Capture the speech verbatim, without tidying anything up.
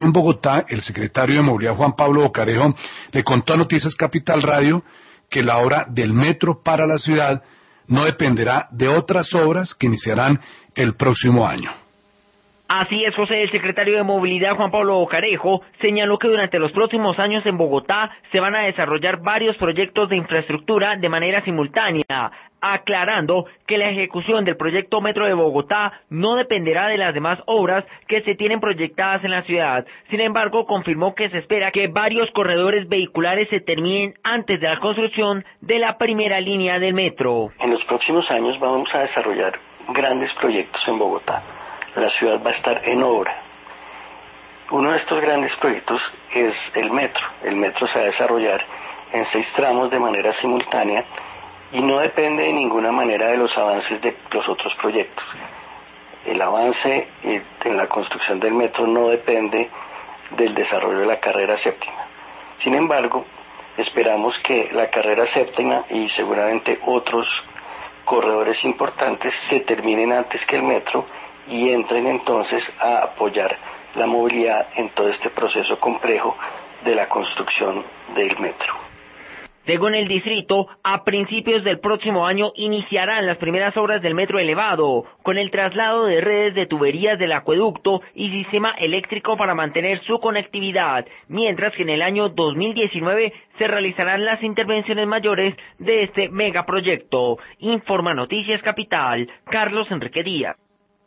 En Bogotá, el secretario de Movilidad, Juan Pablo Bocarejo, le contó a Noticias Capital Radio que la obra del metro para la ciudad no dependerá de otras obras que iniciarán el próximo año. Así es, José. El secretario de Movilidad, Juan Pablo Bocarejo, señaló que durante los próximos años en Bogotá se van a desarrollar varios proyectos de infraestructura de manera simultánea, aclarando que la ejecución del proyecto Metro de Bogotá no dependerá de las demás obras que se tienen proyectadas en la ciudad. Sin embargo, confirmó que se espera que varios corredores vehiculares se terminen antes de la construcción de la primera línea del metro. En los próximos años vamos a desarrollar grandes proyectos en Bogotá. La ciudad va a estar en obra. Uno de estos grandes proyectos es el metro. El metro se va a desarrollar en seis tramos de manera simultánea y no depende de ninguna manera de los avances de los otros proyectos. El avance en la construcción del metro no depende del desarrollo de la carrera séptima. Sin embargo, esperamos que la carrera séptima y seguramente otros corredores importantes se terminen antes que el metro y entren entonces a apoyar la movilidad en todo este proceso complejo de la construcción del metro. Según el distrito, a principios del próximo año iniciarán las primeras obras del metro elevado, con el traslado de redes de tuberías del acueducto y sistema eléctrico para mantener su conectividad, mientras que en el año dos mil diecinueve se realizarán las intervenciones mayores de este megaproyecto. Informa Noticias Capital, Carlos Enrique Díaz.